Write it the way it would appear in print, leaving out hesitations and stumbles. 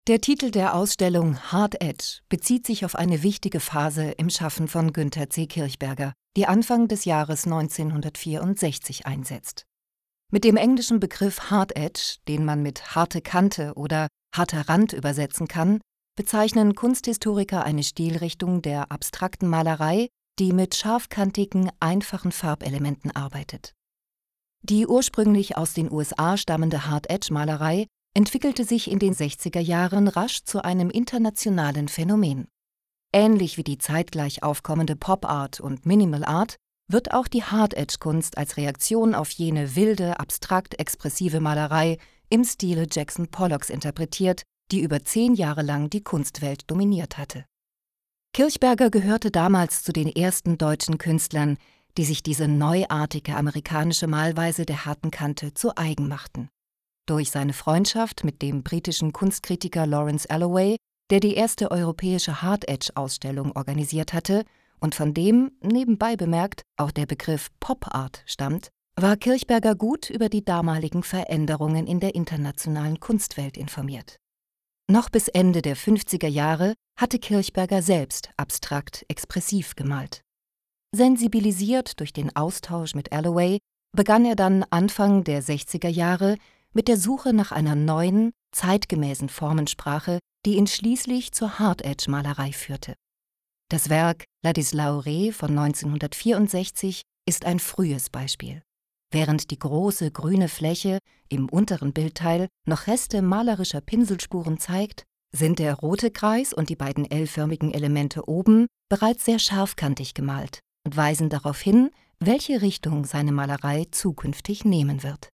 Der Titel der Ausstellung »Hard Edge« bezieht sich auf eine wichtige Phase im Schaffen von Günther C. Kirchberger, die Anfang des Jahres 1964 einsetzt. Mit dem englischen Begriff Hard Edge, den man mit harte Kante oder harter Rand übersetzen kann, bezeichnen Kunsthistoriker eine Stilrichtung der abstrakten Malerei, die mit scharfkantigen, einfachen Farbelementen arbeitet. Die ursprünglich aus den USA stammende Hard-Edge-Malerei entwickelte sich in den 60er Jahren rasch zu einem internationalen Phänomen. Ähnlich wie die zeitgleich aufkommende Pop-Art und Minimal-Art wird auch die Hard-Edge-Kunst als Reaktion auf jene wilde, abstrakt-expressive Malerei im Stile Jackson Pollocks interpretiert, die über 10 Jahre lang die Kunstwelt dominiert hatte. Kirchberger gehörte damals zu den ersten deutschen Künstlern, die sich diese neuartige amerikanische Malweise der harten Kante zu eigen machten. Durch seine Freundschaft mit dem britischen Kunstkritiker Lawrence Alloway, der die erste europäische Hard-Edge-Ausstellung organisiert hatte und von dem, nebenbei bemerkt, auch der Begriff Pop-Art stammt, war Kirchberger gut über die damaligen Veränderungen in der internationalen Kunstwelt informiert. Noch bis Ende der 50er Jahre hatte Kirchberger selbst abstrakt expressiv gemalt. Sensibilisiert durch den Austausch mit Alloway begann er dann Anfang der 60er Jahre mit der Suche nach einer neuen, zeitgemäßen Formensprache, die ihn schließlich zur Hard-Edge-Malerei führte. Das Werk Ladislau Rey von 1964 ist ein frühes Beispiel. Während die große grüne Fläche im unteren Bildteil noch Reste malerischer Pinselspuren zeigt, sind der rote Kreis und die beiden L-förmigen Elemente oben bereits sehr scharfkantig gemalt und weisen darauf hin, welche Richtung seine Malerei zukünftig nehmen wird.